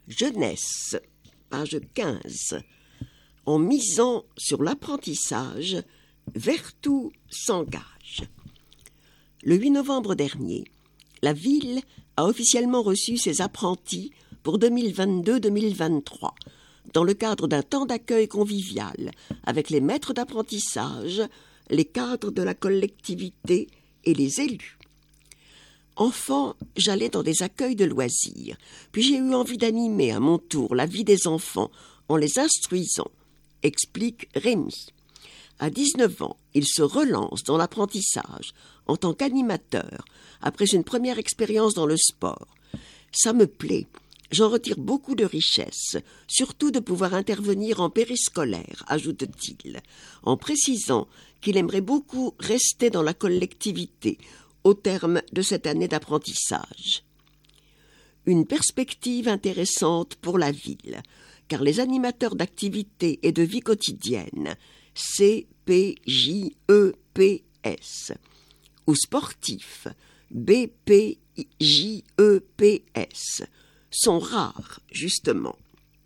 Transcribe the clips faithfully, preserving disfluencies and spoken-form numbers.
Jeunesse, page quinze. En misant sur l'apprentissage, Vertou s'engage. Le huit novembre dernier, la ville a officiellement reçu ses apprentis pour deux mille vingt-deux deux mille vingt-trois, dans le cadre d'un temps d'accueil convivial avec les maîtres d'apprentissage, les cadres de la collectivité et les élus. Enfant, j'allais dans des accueils de loisirs, puis j'ai eu envie d'animer à mon tour la vie des enfants en les instruisant, explique Rémi. À dix-neuf ans, il se relance dans l'apprentissage en tant qu'animateur, après une première expérience dans le sport. Ça me plaît, j'en retire beaucoup de richesse, surtout de pouvoir intervenir en périscolaire, ajoute-t-il, en précisant qu'il aimerait beaucoup rester dans la collectivité au terme de cette année d'apprentissage. Une perspective intéressante pour la ville, car les animateurs d'activités et de vie quotidienne, C P J E P S, ou sportifs, B P J E P S, sont rares, justement.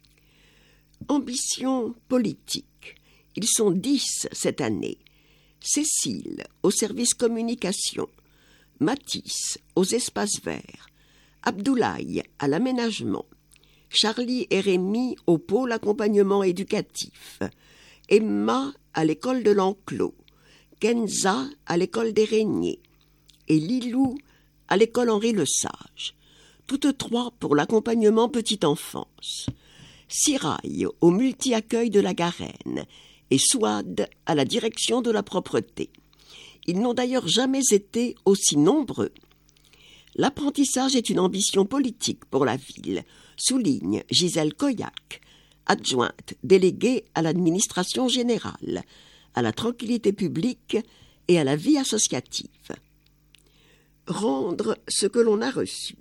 Ambition politique. Ils sont dix cette année. Cécile, au service communication. Mathis, aux espaces verts. Abdoulaye, à l'aménagement. Charlie et Rémi, au pôle accompagnement éducatif. Emma, à l'école de l'Enclos. Kenza, à l'école des Régniers. Et Lilou, à l'école Henri Le Sage. Toutes trois pour l'accompagnement petite enfance. Sirail, au multi-accueil de la Garenne. Et Souad, à la direction de la propreté. Ils n'ont d'ailleurs jamais été aussi nombreux. L'apprentissage est une ambition politique pour la ville, souligne Gisèle Coyac, adjointe déléguée à l'administration générale, à la tranquillité publique et à la vie associative. Rendre ce que l'on a reçu.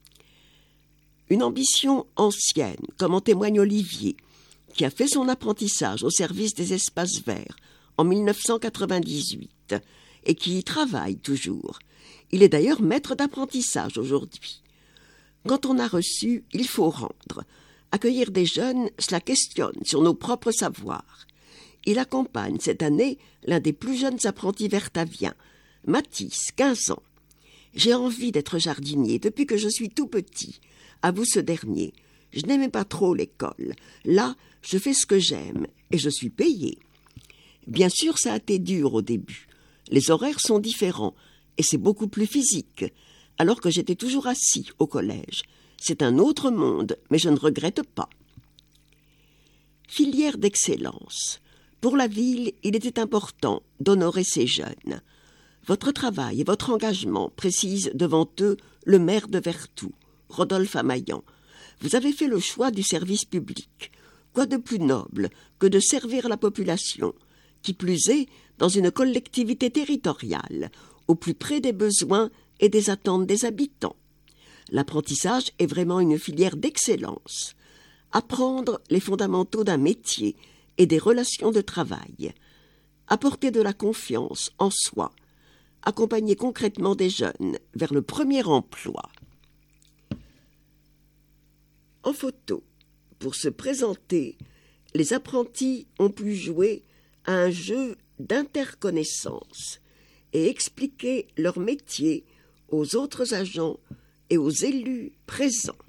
Une ambition ancienne, comme en témoigne Olivier, qui a fait son apprentissage au service des espaces verts en mille neuf cent quatre-vingt-dix-huit et qui y travaille toujours. Il est d'ailleurs maître d'apprentissage aujourd'hui. Quand on a reçu, il faut rendre. Accueillir des jeunes, cela questionne sur nos propres savoirs. Il accompagne cette année l'un des plus jeunes apprentis vertaviens, Mathis, quinze ans. J'ai envie d'être jardinier depuis que je suis tout petit. Avoue ce dernier. Je n'aimais pas trop l'école. Là, je fais ce que j'aime et je suis payé. Bien sûr, ça a été dur au début. Les horaires sont différents et c'est beaucoup plus physique, alors que j'étais toujours assis au collège. C'est un autre monde, mais je ne regrette pas. Filière d'excellence. Pour la ville, il était important d'honorer ces jeunes. Votre travail et votre engagement, précise devant eux le maire de Vertou, Rodolphe Amaillan. Vous avez fait le choix du service public. Quoi de plus noble que de servir la population, qui plus est dans une collectivité territoriale, au plus près des besoins et des attentes des habitants. L'apprentissage est vraiment une filière d'excellence. Apprendre les fondamentaux d'un métier et des relations de travail. Apporter de la confiance en soi. Accompagner concrètement des jeunes vers le premier emploi. En photo, pour se présenter, les apprentis ont pu jouer à un jeu d'interconnaissance et expliquer leur métier aux autres agents et aux élus présents.